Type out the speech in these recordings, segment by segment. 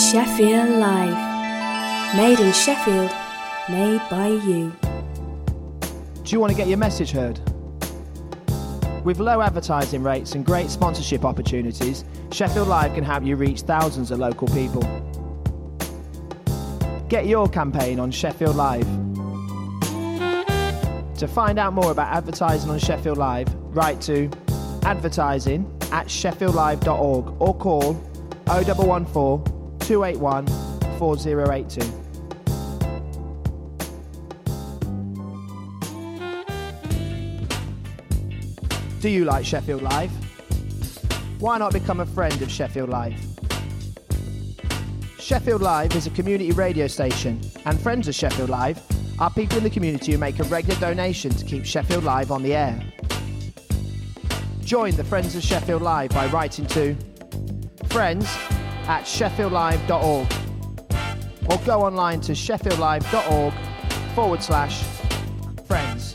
Sheffield Live. Made in Sheffield, made by you. Do you want to get your message heard? With low advertising rates and great sponsorship opportunities, Sheffield Live can help you reach thousands of local people. Get your campaign on Sheffield Live. To find out more about advertising on Sheffield Live, write to advertising@sheffieldlive.org or call 0114 281 4082. Do you like Sheffield Live? Why not become a friend of Sheffield Live? Sheffield Live is a community radio station, and friends of Sheffield Live are people in the community who make a regular donation to keep Sheffield Live on the air. Join the Friends of Sheffield Live by writing to friends@sheffieldlive.org or go online to sheffieldlive.org/friends.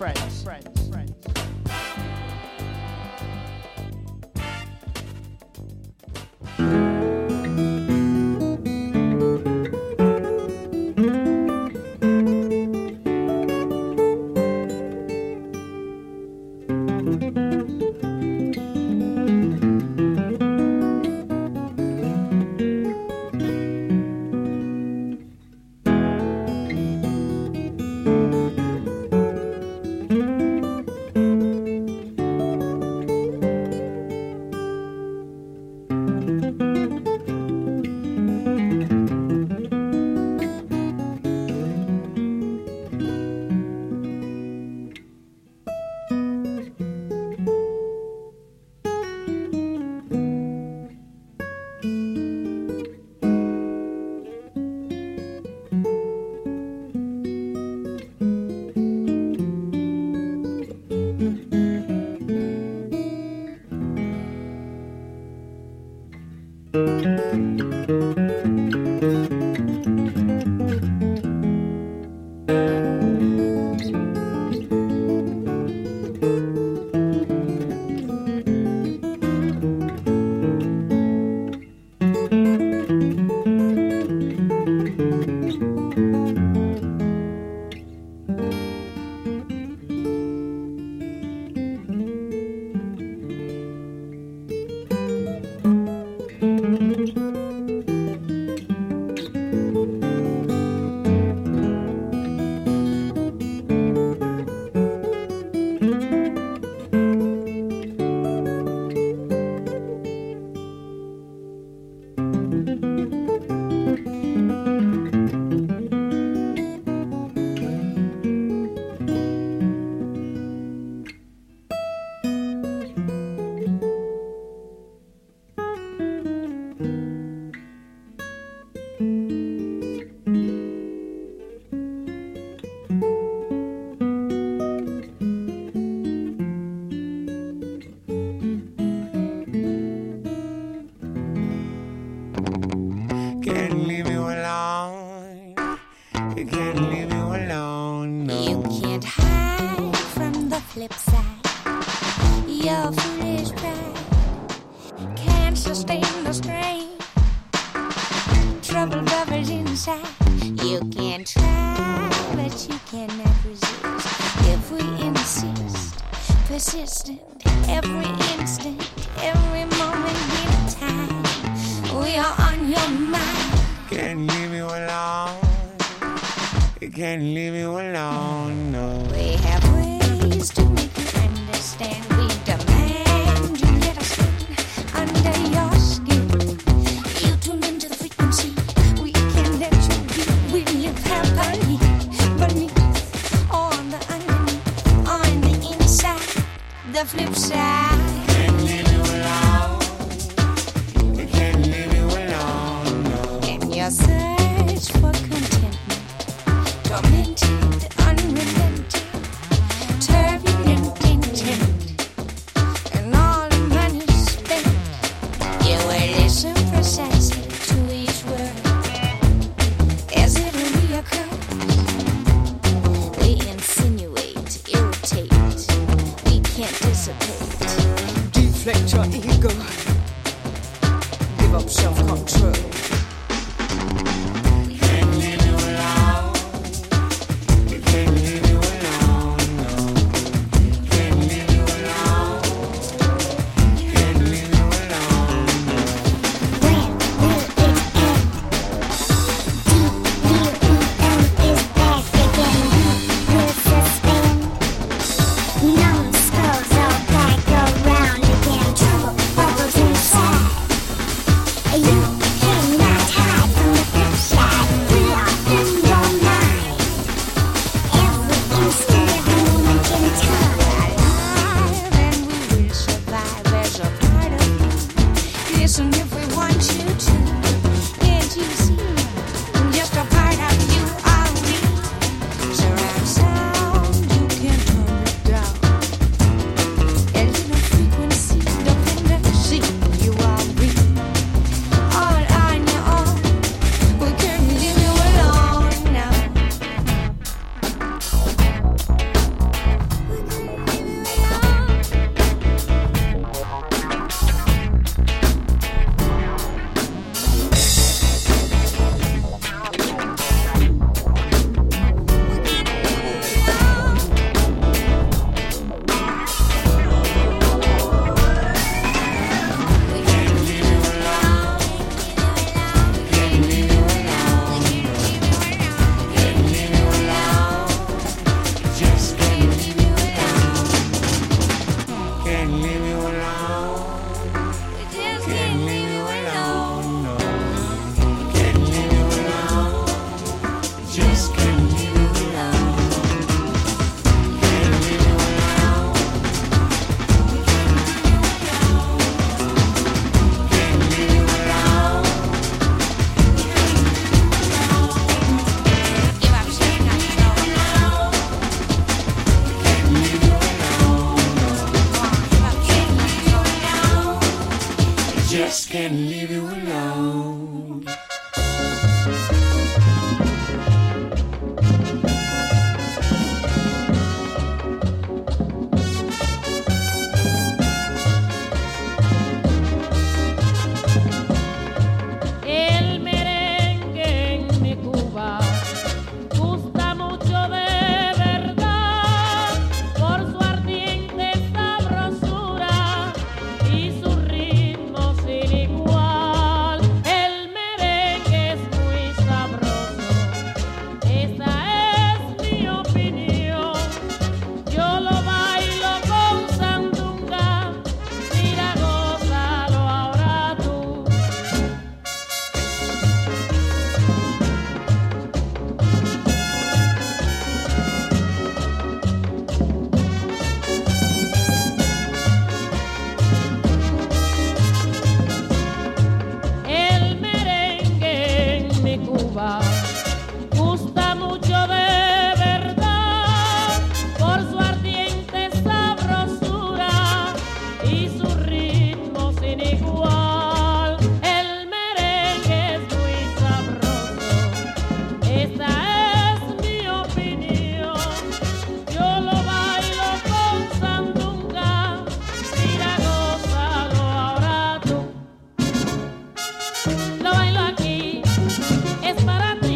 Deflect your ego, give up self-control. Can't leave you alone. El merengue en mi Cuba gusta mucho de verdad por su ardiente sabrosura y su ritmo sin igual. El merengue es muy sabroso, esa es mi opinión. Yo lo bailo con sandunga, mira, gózalo ahora tú. El merengue en mi Cuba gusta mucho de verdad por su ardiente sabrosura y su ritmo sin igual. El merengue es muy sabroso, esta es mi opinión. Yo lo bailo con sandunga, mira, gózalo ahora tú. Lo bailo aquí, es para ti.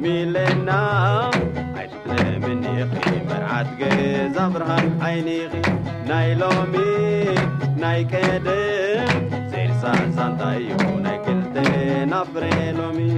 ميلنا عشت مني خي مرعات جزبرها عيني غي نايلومي نايكدم زير سانتايو نايكلتي نفريلومي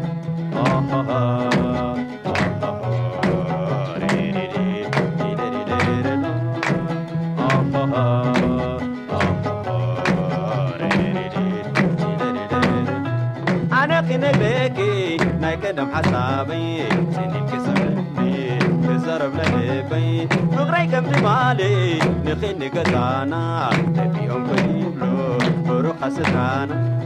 أنا خنبكي نايكدم حسابي سنين كسرني كسرب لبي نغري كم تمالي نخني كزانا تبيهم كيبلو بروح ستانا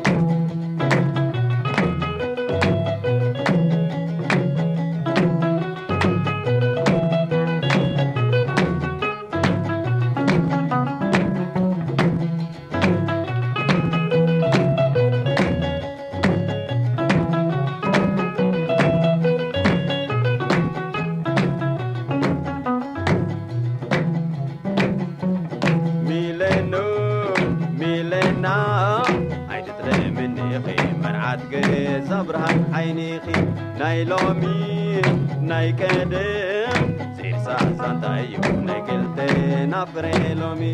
نايلومي نايكدم زير سانتايو نايكلتي نفريلومي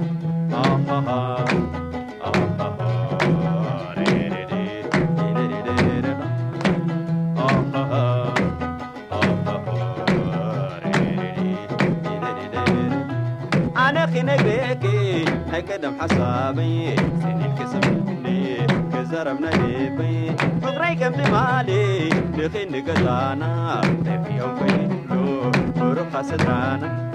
أنا خنبكي نايكدم حسابي سنين كسبني كزربنا لبي فقري كم تمالي نخين كزانا تفيهم كيلو بروح سترانا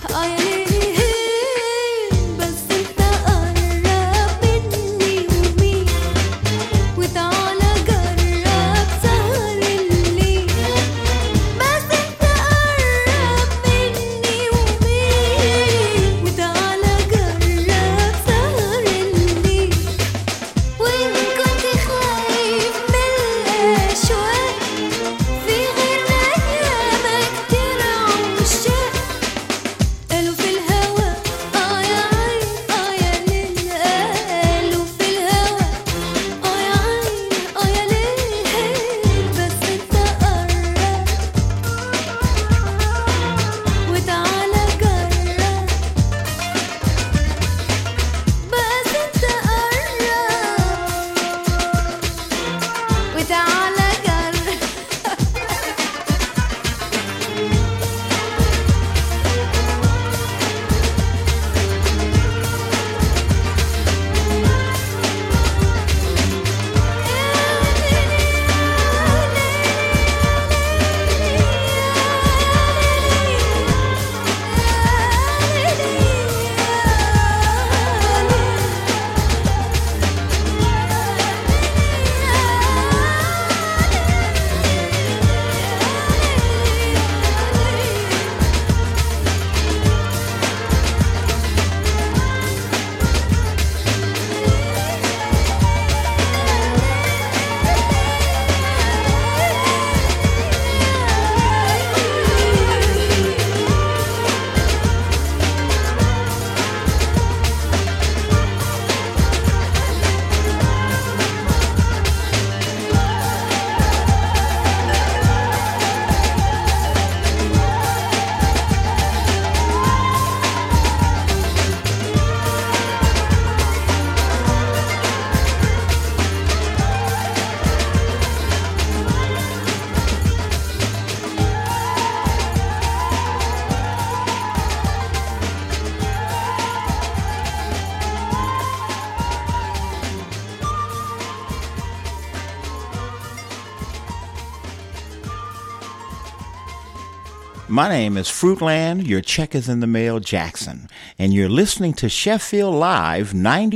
My name is Fruitland, your check is in the mail, Jackson, and you're listening to Sheffield Live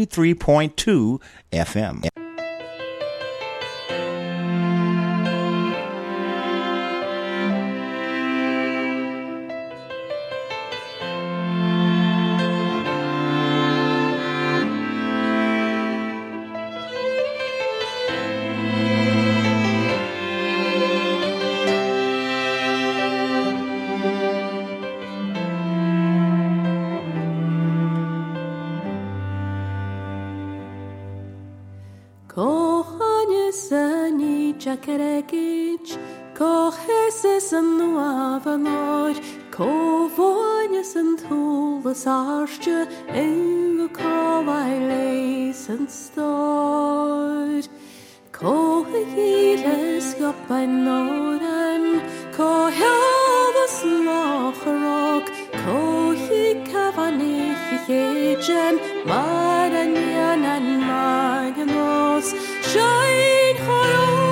93.2 FM. Jacaregic, coheses yn nuafanoir, cofoines yn thwlas arsge, yw cofai leis yn stoir. Cohegires gopain noren, coheadas locharog, cohi cavanich I chegem, maranian and maganos, shine horo.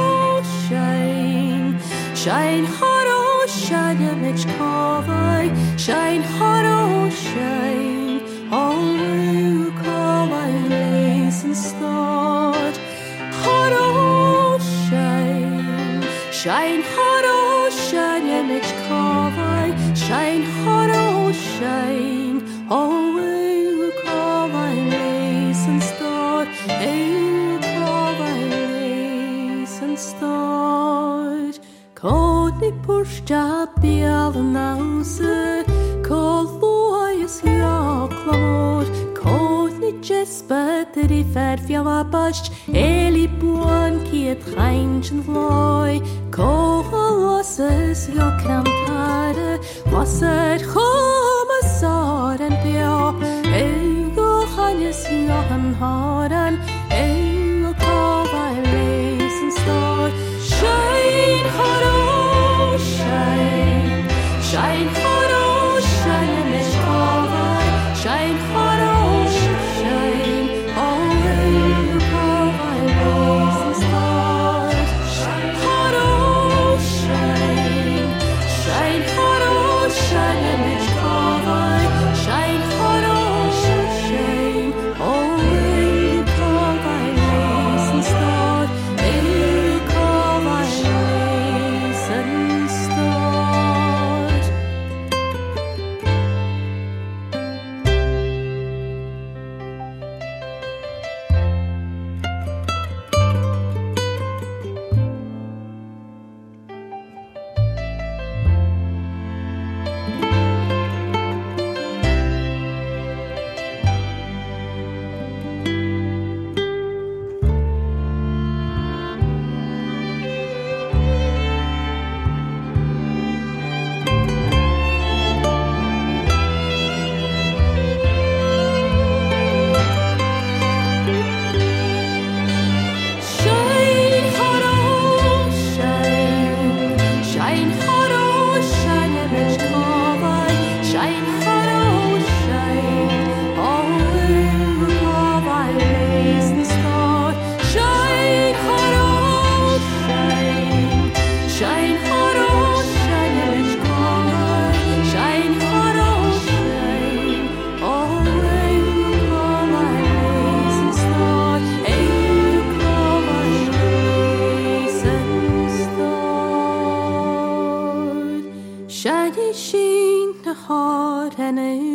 Shine hot, oh, shine, image covai. Shine hot, oh, shine. Oh, you covai, lace and start. Hot, oh, shine. Shine hot, oh, shine, image covai. Shine hot, oh, shine. Oh, you covai, lace and start. You covai, lace and start. Codnig pwrsta bial yn awser, colwys ioclamor, codnig jesbydr I ferfial a bysg, eli buan ciad chainj yn floi, coholosys io cantare, wasser chomasar yn bio, go chanys io yn horan, go cofai leis yn stor, shine hot, oh, shine. Shine hot, oh, shine, and it's covered. Shine hot, oh, shine. Oh, you provide rays and stars. Shine hot, oh, shine. Shine hot, oh, shine, and it's covered.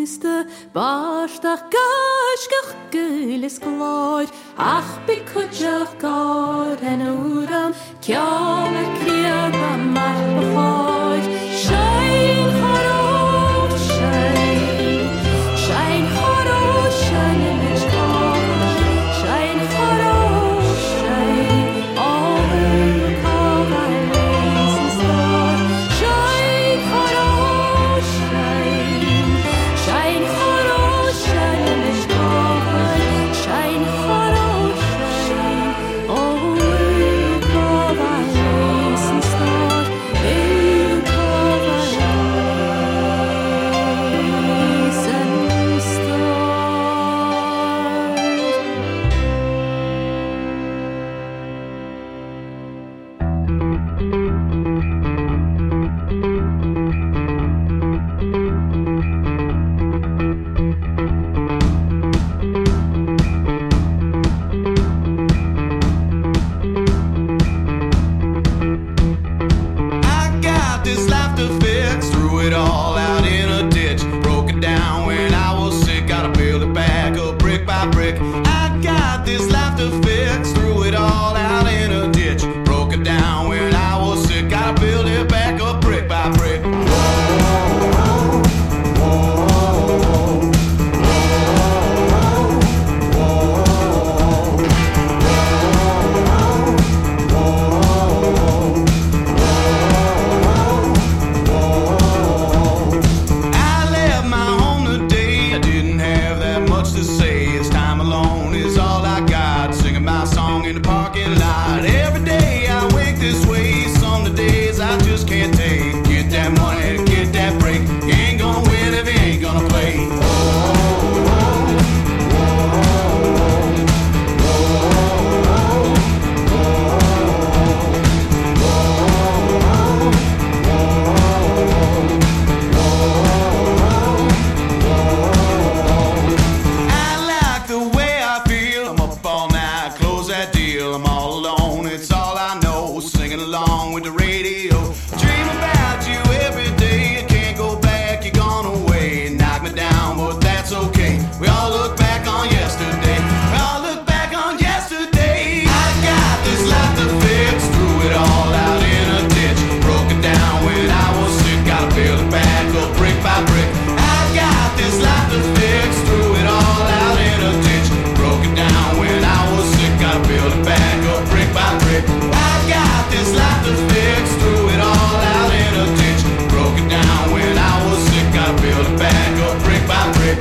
Miste Bastach gaisgach gulis glóid Ach bi cudjach God en úram Ciam criad a mar bachóid Shine haro shine Shine haro shine in its cover Shine haro shine All who call thy ways and star Shine haro shine Shine haro shine in its cover Shine haro shine All who call thy ways and star Who call thy ways and star I got this life to fix, threw it all out in a ditch, broke it down when I was sick, gotta build it back up brick by brick. I got this life to fix, threw it all out in a ditch, broke it down when I was sick, gotta build it back up brick by brick. I left my home today. I didn't have that much to say. It's time alone is all I got. Singing my song in the parking lot. Every day I wake this way. Some of the days I just can't take. Get that money, get that break. You ain't gonna win if you ain't gonna play. I like the way I feel. I'm up all night, close that deal. I'm all alone, it's all I know. Singing along with the radio. Dream about you every day. You can't go back, you're gone away. Knock me down, but that's okay. We all look back on yesterday. We all look back on yesterday. I got this life to fix. Threw it all out in a ditch. Broke it down when I was sick. Gotta build it back up brick by brick. I got this life to fix. Threw it all out in a ditch. Broke it down when I was sick. Gotta build it back up brick by brick. I got this life to fix. Threw it all out in a ditch. Broke it down when I was sick. Gotta build it back up brick by brick.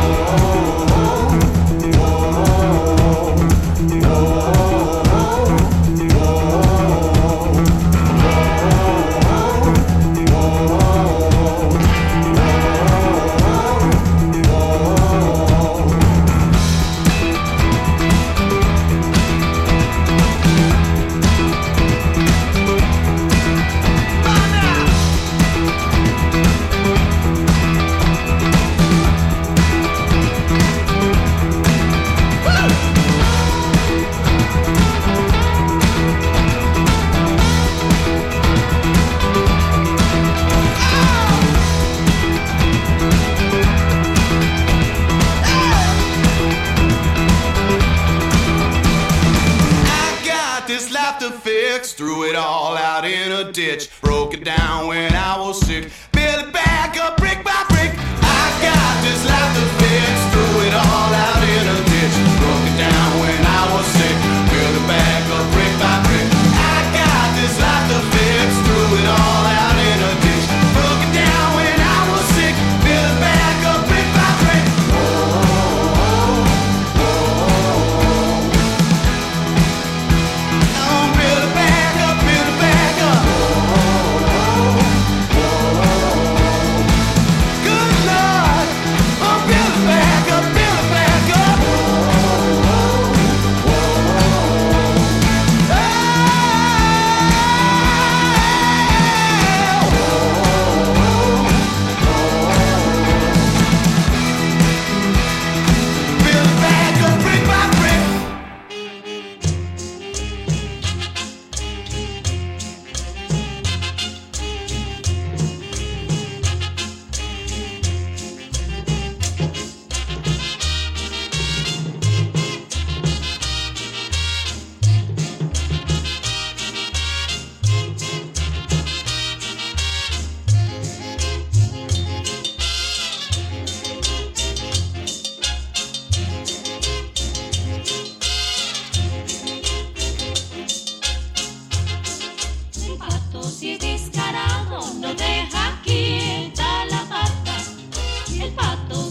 I got this life to fix. Threw it all out in a ditch. Broke it down when I was sick. Build it back up brick by brick. I got this life to fix. Threw it all out in a ditch. Broke it down when I was sick. Build it back up brick by brick. I got this life to fix. Threw it all out in a ditch. Broke it down when I was sick. Build it back up brick by brick. Build it back up, build it back up.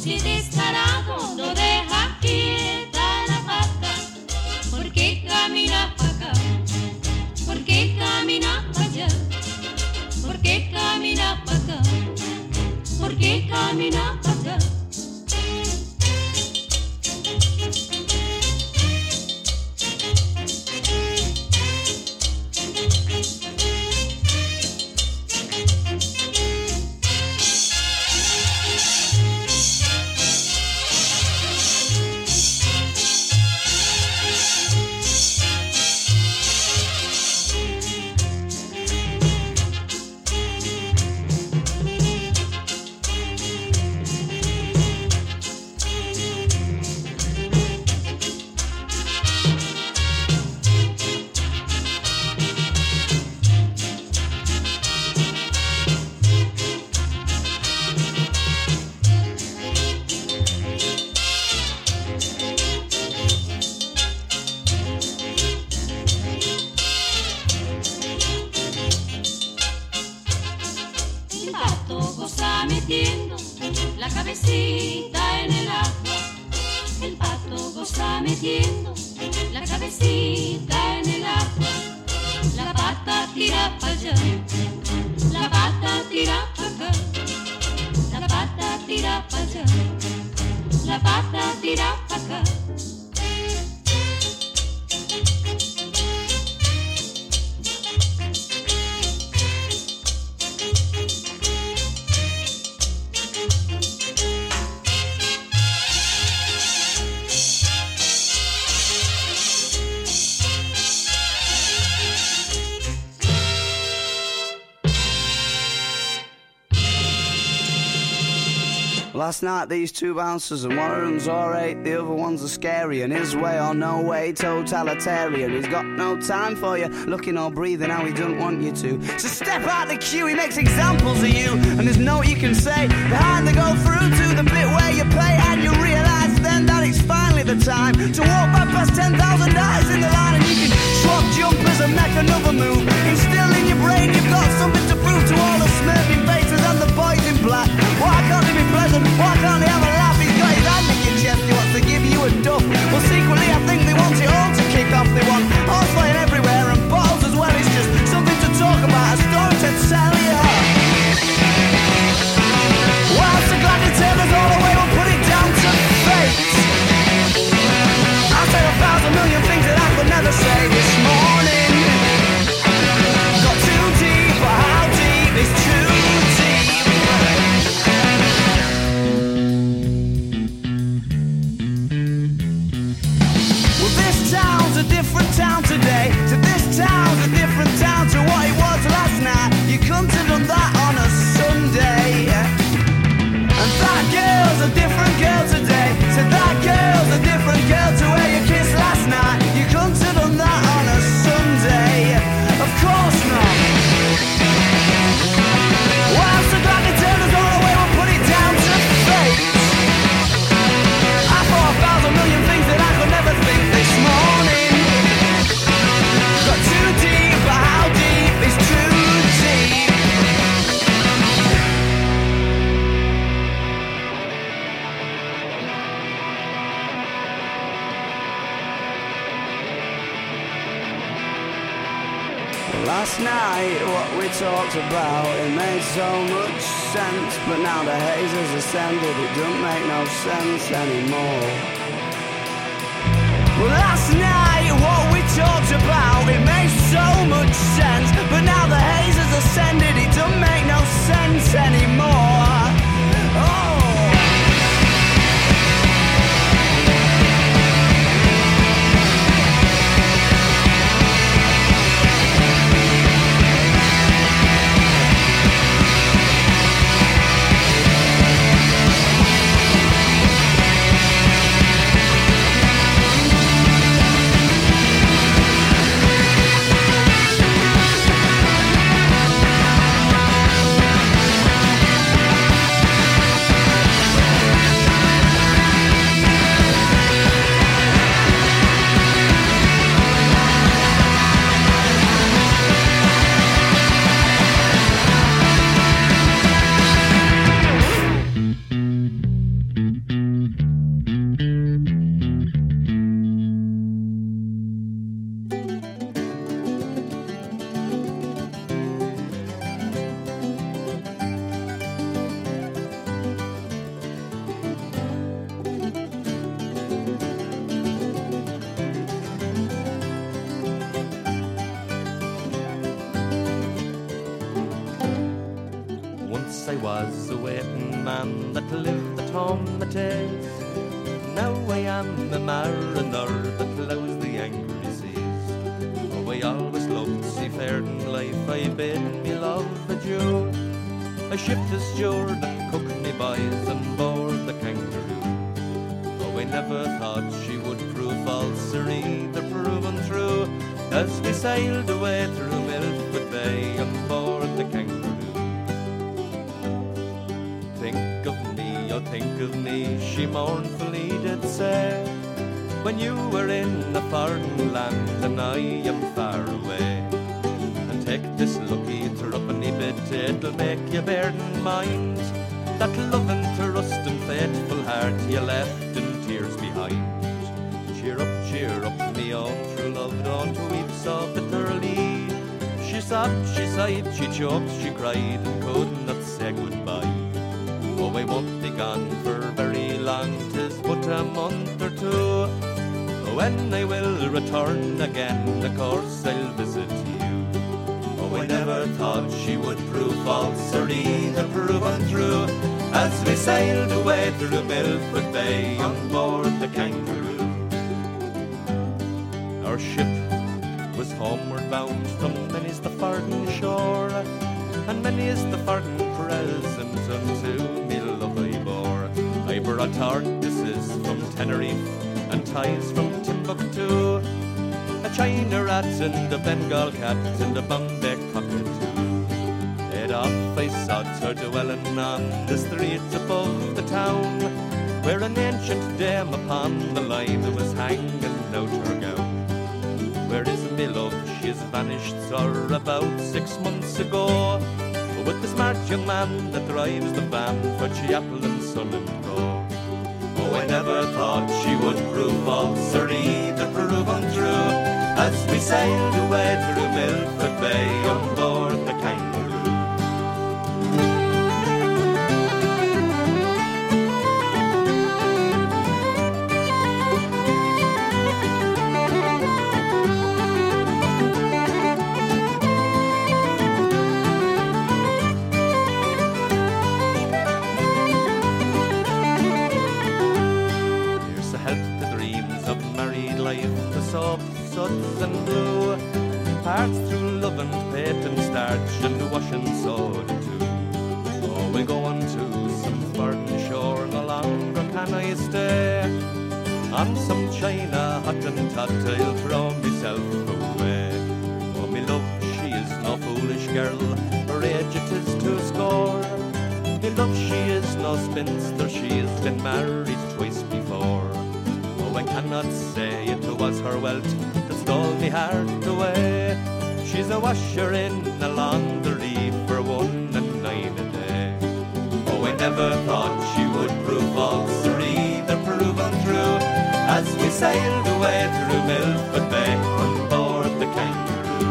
si descarado no deja quieta la pata. ¿Por qué camina pa' acá? ¿Por qué camina pa' allá? ¿Por qué camina pa' acá? ¿Por qué camina pa' acá? La cabecita en el agua, el pato goza metiendo la cabecita en el agua. La pata tira pa' allá, la pata tira pa' acá, la pata tira pa' allá, la pata tira pa' acá. Last night these two bouncers and one of them's alright, the other one's a scary, and his way or no way, totalitarian. He's got no time for you, looking or breathing how he doesn't want you to. So step out the queue, he makes examples of you, and there's no you can say. Behind they go through to the bit where you play, and you realise then that it's finally the time to walk back past 10,000 eyes in the line, and you can swap jumpers and make another move. Instill in your brain you've got something to prove to all the smirking faces and the boys in black. Why can't they be pleasant? Why can't he have a laugh? He's got his hand in your chest, he wants to give you a duff. Well, secretly I think they want it all to kick off. They want horse flying everywhere and bottles as well. It's just something to talk about, a story to tell you. Well, so glad to tell us all the way, we'll put it down to fate. I'll say 1,000 million things that I could never say this morning. Got too deep, but how deep is too deep? Town's a different town today. To this town's a different town to what it was last night. You couldn't have done that on a Sunday. And that girl's a different girl today. So that girl's a different girl to where you kissed last night. You couldn't have done that on a Sunday. Of course not. Well, I'm so glad they turned us all away. We'll put it down to fate. I thought 1,000 million things that I could never think this morning. Got too deep, but how deep is too deep? Last night, what we talked about, it made so much sense. But now the haze has ascended, it don't make no sense anymore. Well, last night, what we talked about, it made so much sense. But now the haze has ascended, it don't make no sense anymore. Oh. was a waiting man that lived at home at Ace. Now I am a mariner that ploughs the angry seas. Oh, I always loved seafaring life, I bid me love adieu. I shipped a steward and cooked me boys on board the Kangaroo. Oh, I never thought she would prove false or either proven true, as we sailed away through Milford Bay on board the Kangaroo. Think of me, oh think of me, she mournfully did say, when you were in a foreign land and I am far away. And take this lucky threepenny bit, it'll make you bear in mind that loving, trust and faithful heart you left in tears behind. Cheer up, me own true love, don't weep so bitterly. She sobbed, she sighed, she choked, she cried, and could not say goodbye. Oh, I won't be gone for very long, 'tis but a month or two. When I will return again, of course I'll visit you. Oh, I never thought she would prove false or either prove untrue, as we sailed away through Milford Bay on board the Kangaroo. Our ship was homeward bound from many's the farden shore, and many is the farden present unto me love I bore. I brought artists from Tenerife and ties from Timbuktu, a China rat and a Bengal cat and a Bombay cockatoo. Head off I sought her dwelling on the street above the town, where an ancient dame upon the line was hanging out her gown. Where is me love? She has vanished, sir, about 6 months ago, with the smart young man that drives the van for Chiapple and Son and Co. Oh, I never thought she would prove false or either prove untrue, as we sailed away through Milford Bay on board the Kangaroo. Suds and blue, parts through love and paint and starch and wash and soda too. Oh, we go on to some foreign shore, no longer can I stay. On some China hot and tot, I'll throw myself away. Oh, me love, she is no foolish girl, her age it is 2score. Me love, she is no spinster, she has been married twice before. I cannot say it was her wealth that stole me heart away. She's a washer in a laundry for 1 and 9 a day. Oh, I never thought she would prove false or either prove untrue, as we sailed away through Milford Bay on board the Kangaroo.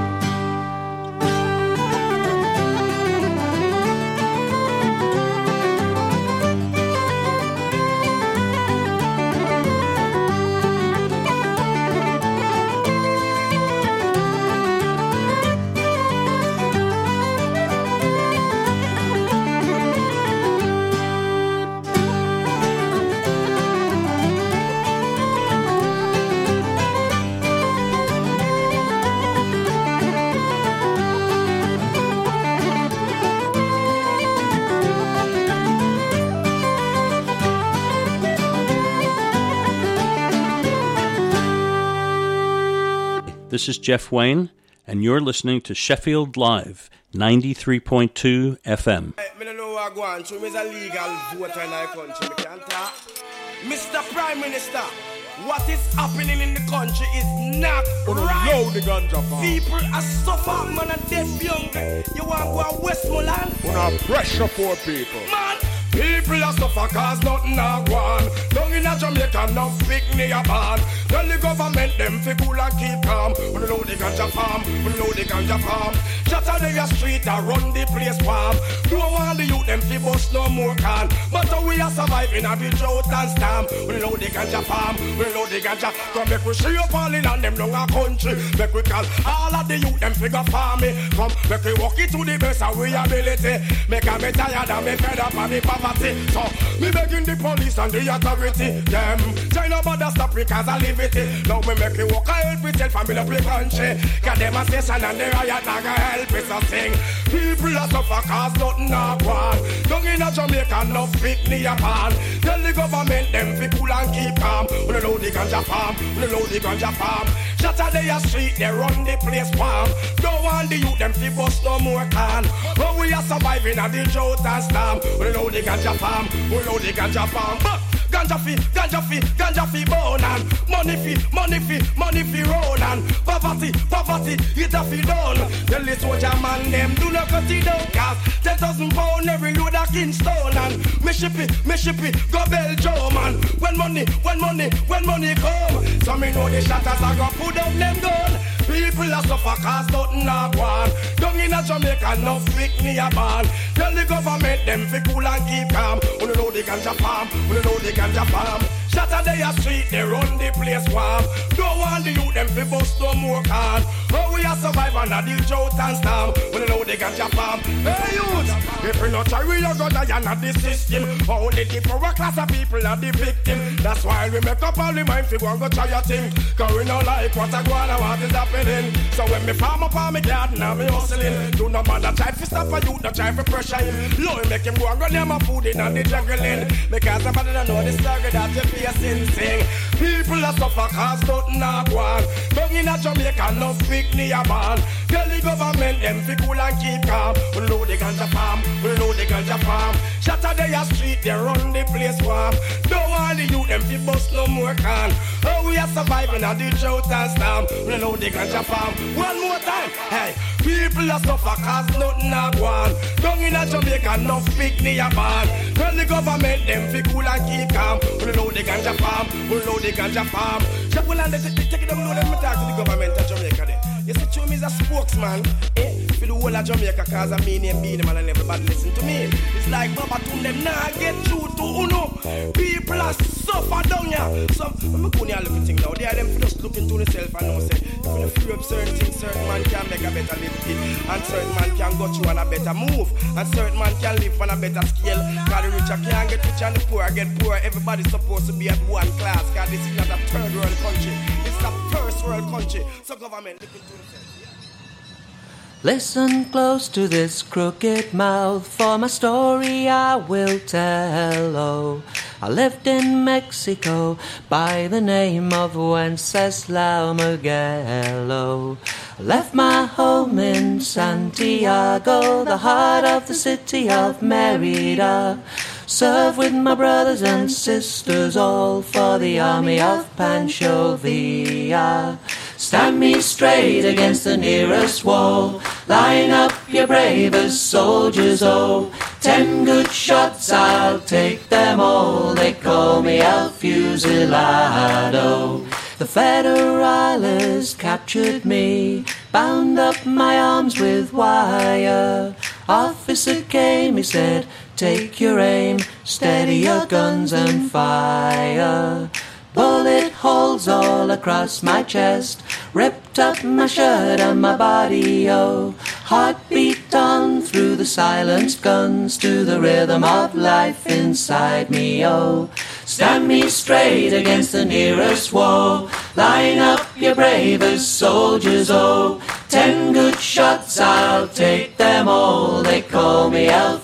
This is Jeff Wayne, and you're listening to Sheffield Live, 93.2 FM. I don't know what I'm going through. I'm a legal voter in our country. I can't talk. Mr. Prime Minister, what is happening in the country is not right. The ganja farm. People are suffering, man, and deaf young. You want to go to Westmoreland? We're not pressure poor people. Man, people are suffering cause nothing are gone. Down in a a Jamaica, no pick me a band. Tell the government them fi cool and keep calm. We know the ganja farm, we know the ganja farm. Saturday a street a run the place warm. Don't want the youth them fi bust no more can. But we are surviving a the drought and storm. We know the ganja farm, we know the ganja. Come make we see up all in and them long a country. Make we call all of the youth them figure farming. Come make we walk it to the best of we ability. Make a me tired and me fed up of the poverty. So me begging the police and the authority. Them China bother stop because I live it. Now me make we walk a help itself and build up the country. Cause them a station and the riot naga help us a sing. People a suffer cause nothing a gone. Down in a Jamaica no fit me a pan. Tell the government them fi cool and keep calm. We know the ganja farm, we know the ganja farm. Saturday a street they run the place warm. Don't want the youth them fi bust no more can. But we are surviving at the drought and storm. We know the ganja farm, we know the ganja farm. But ganja fi bone and money fi roll and poverty, it a fi done. Tell the soldier man them do not cut it down cause 10,000 pound every load a Kingston and me ship it, go Belgium and when money come, so me know the shatters a go put up them gun. People a suffer cause nothing a gone. Down in a Jamaica no pick me a band. Tell the government them fi cool and keep calm. We know the ganja farm, we know the ganja farm. Saturday a street they run the place warm. Don't want the youth them fi bust no more can. Oh we a survive under the drought and storm. We know the ganja farm. Hey youth, if we not try we a go die under the system. Only the poor class of people are the victim. That's why we make up all the mind fi go and go try your thing. Cause we no like what I go and what is happening. So when me farm up on me garden and me hustling, do no bother try fi stop a youth, no try fi pressure him. Lord make him go and go near my food in and the juggling. Because nobody don't know the struggle that you facing. Sing. People a suffer cause nothing a go on. Down in a Jamaica no pick me a band. Tell the government them fi cool and keep calm. We know the ganja farm, we know the ganja farm. Saturday a street they run the place warm. Don't want the youth them fi bust no more can. Oh we are surviving at the drought and storm. We know the ganja farm. One more time, hey. People a suffer cause nothing a go on. Down in a Jamaica no pick me a band. Tell the government them fi cool and keep calm. We know the ganja farm, we know the ganja farm. Check well and they take it down, know them talk to the government of Jamaica there. You see, Chum is a spokesman, for the whole of Jamaica, cause I mean him being man and everybody listen to me. It's like Babatun, them nah get through to Uno. People are suffer down here. So, I'm going to look at things now. They are them just looking to themselves and now say, if you free up certain things, certain man can make a better living. And certain man can go through on a better move. And certain man can live on a better scale. Cause the richer can't get rich and the poor get poor. Everybody's supposed to be at one class. Cause this is not a third world country. It's a first world country. So government looking to themselves. Listen close to this crooked mouth, for my story I will tell. Oh, I lived in Mexico by the name of Wenceslao Mugello. I left my home in Santiago, the heart of the city of Merida. Served with my brothers and sisters, all for the army of Pancho Villa. Stand me straight against the nearest wall. Line up your bravest soldiers, oh. 10 good shots, I'll take them all. They call me El Fusilado. The Federales captured me, bound up my arms with wire. Officer came, he said, take your aim, steady your guns and fire. Bullet holes all across my chest, ripped up my shirt and my body, oh. Heartbeat on through the silenced guns to the rhythm of life inside me, oh. Stand me straight against the nearest wall. Line up your bravest soldiers, oh. 10 good shots, I'll take them all. They call me El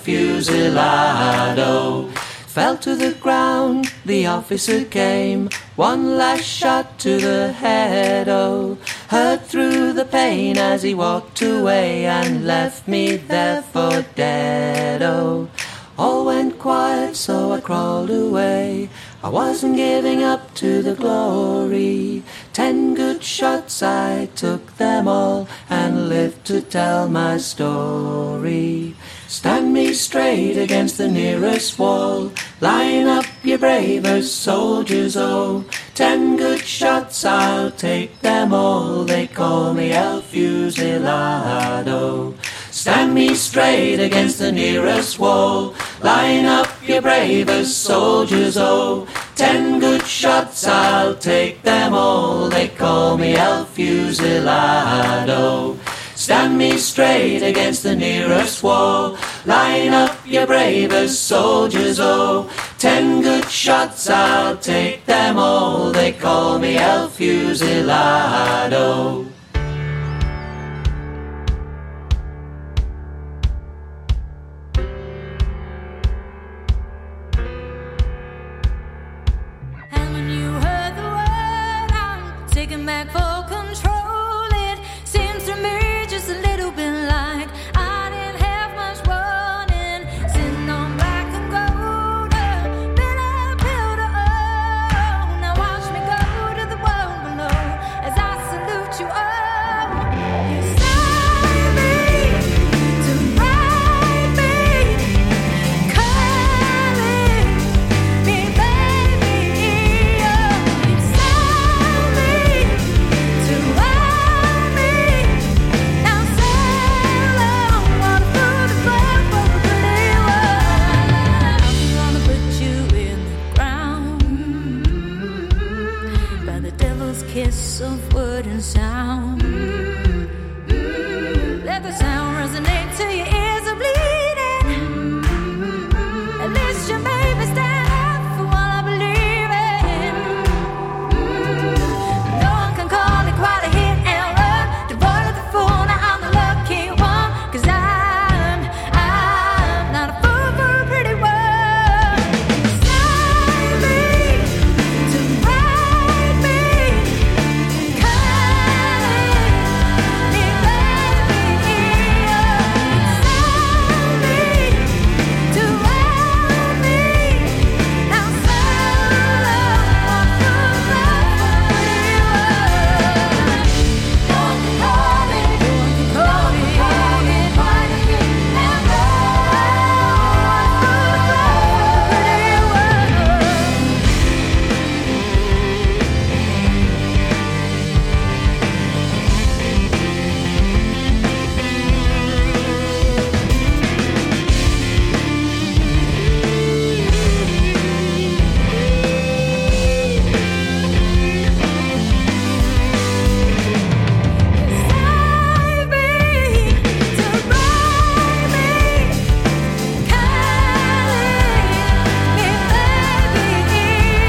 Fusilado. Fell to the ground, the officer came. One last shot to the head, oh. Heard through the pain as he walked away and left me there for dead, oh. All went quiet, so I crawled away. I wasn't giving up to the glory. 10 good shots, I took them all and lived to tell my story. Stand me straight against the nearest wall. Line up your bravest soldiers, oh. 10 good shots, I'll take them all. They call me El Fusilado. Stand me straight against the nearest wall. Line up your bravest soldiers, oh. 10 good shots, I'll take them all. They call me El Fusilado. Stand me straight against the nearest wall. Line up your bravest soldiers, oh. 10 good shots, I'll take them all. They call me El Fusilado. And when you heard the word, I'm taking back full control. It seems to me just a little bit like I didn't have much warning. Sitting on black and gold, a bitter pill to own. Now watch me go to the world below as I salute you all. You saved me to ride me, calling me baby. You saved me to ride me. Now sail on through the flag for a pretty world. I'm gonna put you in the ground by the devil's kiss of word and sound. Let the sound resonate till your ears are bleeding. At least you made me stand up for what I believe in. No one can call it quite a hit and run. Devoid of the fool, now I'm the lucky one. 'Cause I'm not a fool for a pretty world. Save me to ride me, calling me baby. Save me to ride me. Now sail on through the flag for a pretty world. No one can call it, no one can call it quite a hit and run. Through the flag for a pretty world. Save me to ride me, calling me baby.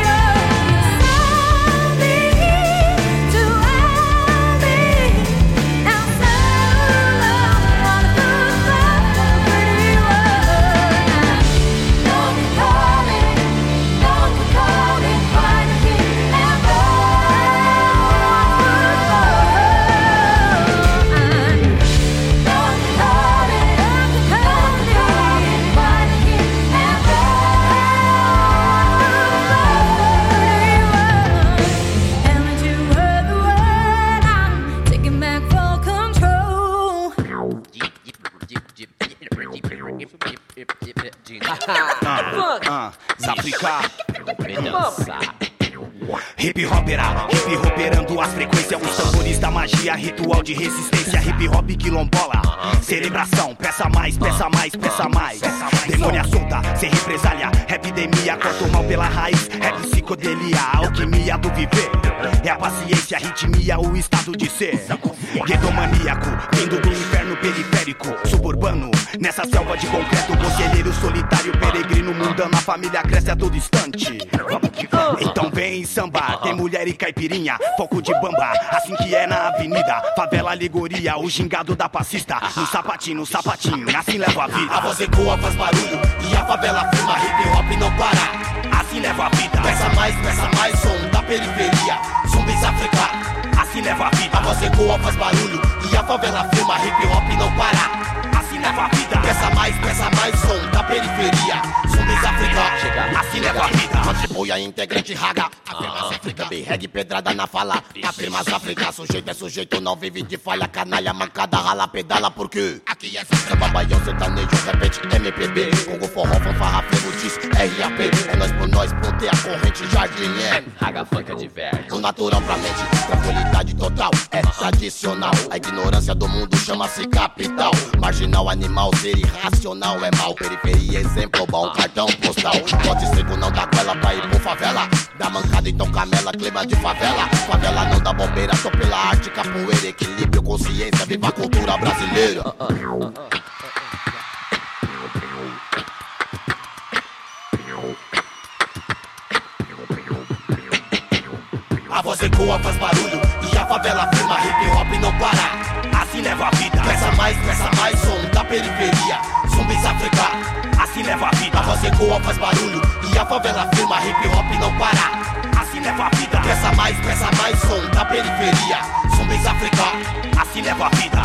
Save me to ride me. Now sail on through the flag for a pretty world. No one can call it, no one can call it quite a hit and Haven't you heard the word? I'm taking back full control. Zapricar. Hip hoperando as frequências, os tambores da magia, ritual de resistência, hip hop quilombola, celebração, peça mais, peça mais, peça mais. Demônia solta, sem represália, epidemia, corta o mal pela raiz, é psicodelia, a alquimia do viver. É a paciência, a ritmia, o estado de ser. Guedomaníaco, vindo do inferno periférico, suburbano, nessa selva de concreto, conselheiro solitário, peregrino mundano, a família cresce a todo instante. Então vem sambar, tem mulher e caipirinha, foco de bamba, assim que é na avenida, favela alegoria, o gingado da passista, no sapatinho, assim leva a vida. A voz ecoa, faz barulho, e a favela firma, hip hop não para, assim leva a vida. Peça mais, som da periferia, zumbis africanos, assim leva a vida. A voz ecoa, faz barulho, e a favela firma, hip hop não para, assim leva a vida. Peça mais, som da periferia, zumbis africanos, assim leva a vida. boia integrante raga. Afirma África, birregue, pedrada na fala. Afirma África, sujeito é sujeito, não vive de falha. Canalha, mancada, rala, pedala, porque aqui é samba, baião, sertanejo, repete, MPB. Congo, forró, fanfarra, ferro, diz, RAP. É nós por nós, proter a corrente, jardiné. Raga funk é de velho. O natural pra mente, tranquilidade total, é tradicional. A ignorância do mundo chama-se capital. Marginal, animal, ser irracional é mal. Periferia, exemplo bom, cartão postal. Pode ser que não dá goela pra ir por favela. Dá mancada, então camela, clima de favela. Favela não dá bombeira, tô pela arte, capoeira. Equilíbrio, consciência, viva a cultura brasileira. A voz ecoa, faz barulho e a favela firma, hip hop não para. Assim leva a vida. Peça mais som da periferia. Zumbis África. Assim leva a vida. A voz ecoa, faz barulho e a favela firma, hip hop não para. Assim leva a vida. Peça mais som da periferia. Zumbis África. Assim leva a vida.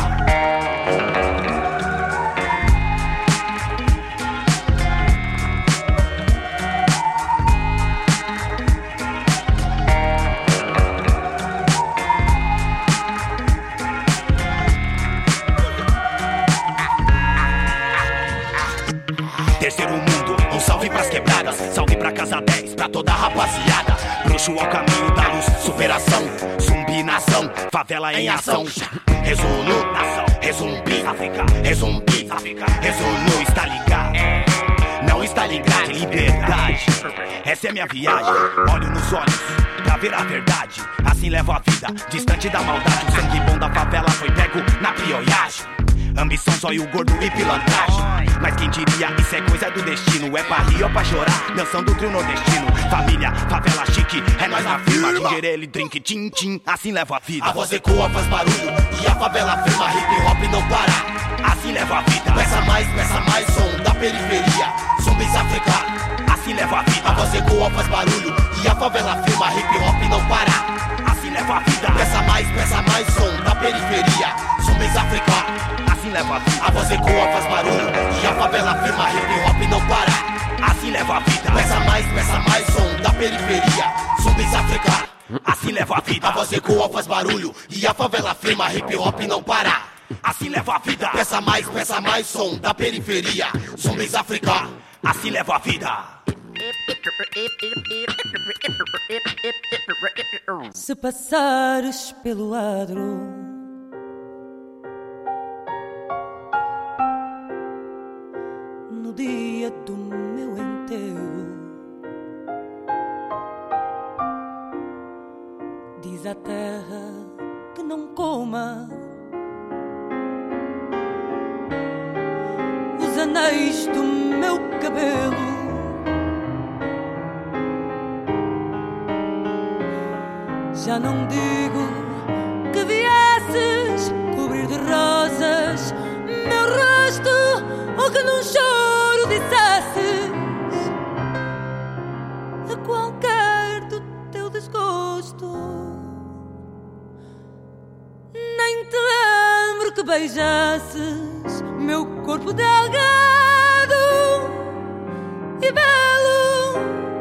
Terceiro mundo, um salve pras quebradas. Salve pra casa 10, pra toda a rapaziada. Bruxo ao caminho da luz, superação. Zumbi nação, favela em ação. Resolu, nação, resumbi, África. Resumbi, África. Resolu, está ligado. Não está ligado, liberdade. Essa é minha viagem, olho nos olhos pra ver a verdade. Assim levo a vida, distante da maldade. O sangue bom da favela foi pego na pioiagem. Ambição, zóio gordo e pilantragem. Mas quem diria, isso é coisa do destino. É pra rir ou pra chorar, canção do trio nordestino. Família, favela chique, é nós na firma. Ginger ele, drink, tim, tim, assim leva a vida. A voz ecoa, faz barulho e a favela firma. Hip hop não para, assim leva a vida. Peça mais som da periferia. Zumbis África, assim leva a vida. A voz ecoa, faz barulho e a favela firma. Hip hop não para, assim leva a vida. Peça mais som da periferia. Zumbis África. Leva a vida. A voz ecoa, faz barulho e a favela firma, hip hop não para. Assim leva a vida. Peça mais som da periferia. Zumbis África. Assim leva a vida. A voz ecoa, faz barulho e a favela firma, hip hop não para. Assim leva a vida. Peça mais som da periferia. Zumbis África. Assim leva a vida. Se passares pelo adro, no dia do meu enterro, diz a terra que não coma os anéis do meu cabelo. Já não digo que viesses cobrir de rosas meu rosto, ou que num choro dissesses a qualquer do teu desgosto. Nem te lembro que beijasses meu corpo delgado e belo,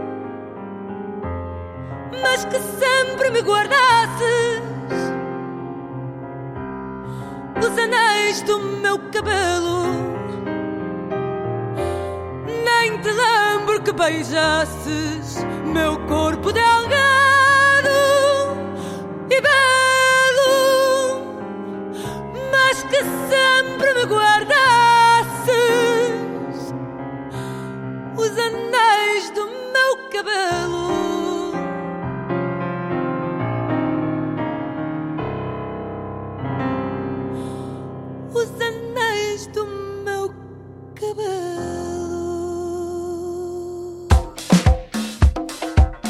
mas que sempre me guardasses os anéis do meu cabelo. Nem te lembro que beijasses meu corpo delgado e belo, mas que sempre me guardasses os anéis do meu cabelo. Os anéis do meu cabelo.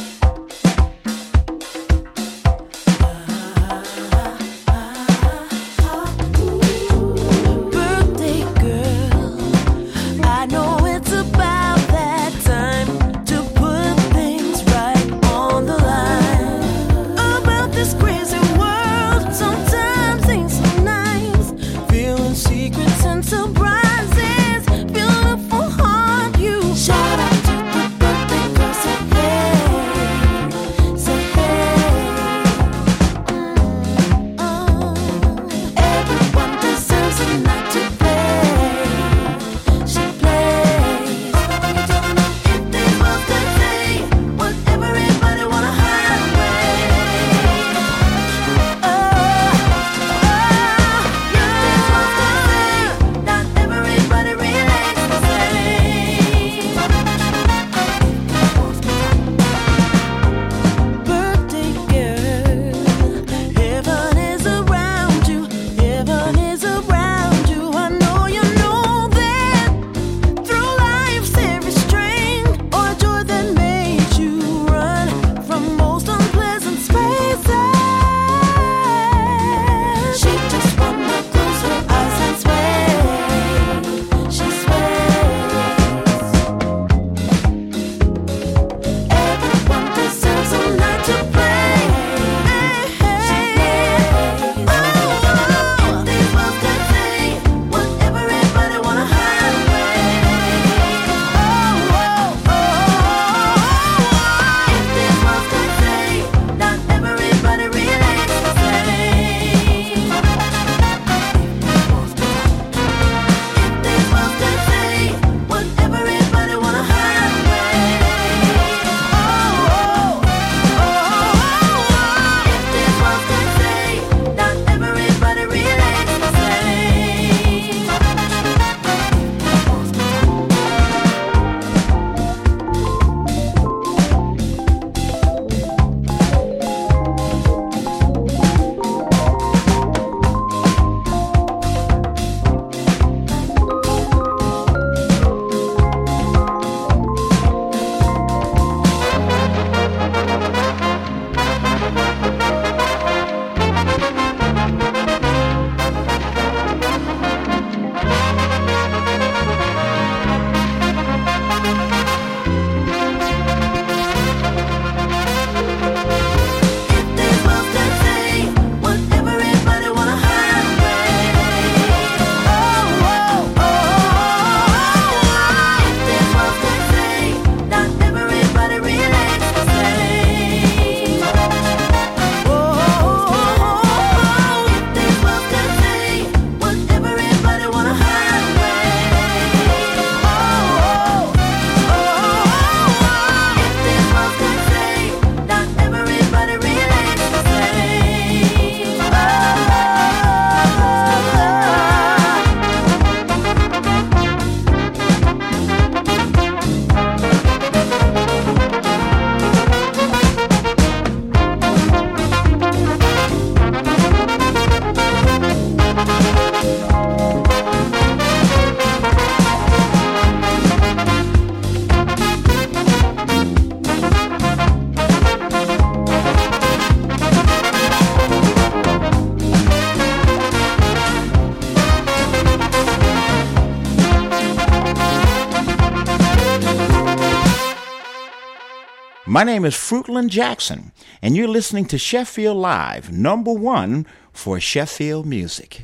My name is Fruitland Jackson, and you're listening to Sheffield Live, #1 for Sheffield music.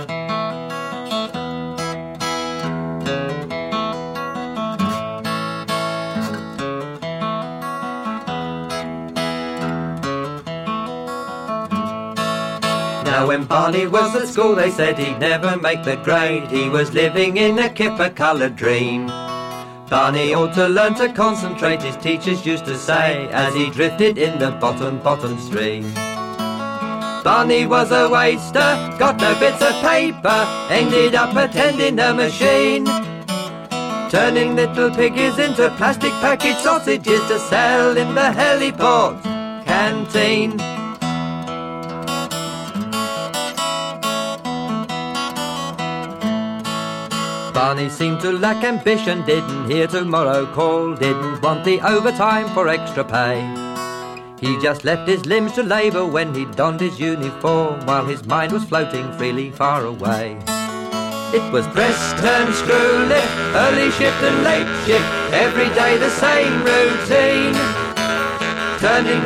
Now when Barney was at school they said he'd never make the grade. He was living in a kipper-coloured dream. Barney ought to learn to concentrate, his teachers used to say, as he drifted in the bottom stream. Barney was a waster, got no bits of paper, ended up attending a machine, turning little piggies into plastic packaged sausages to sell in the heliport canteen. Barney seemed to lack ambition, didn't hear tomorrow call, didn't want the overtime for extra pay. He just left his limbs to labour when he donned his uniform, while his mind was floating freely far away. It was press, turn, screw, lift, early shift and late shift, every day the same routine, turning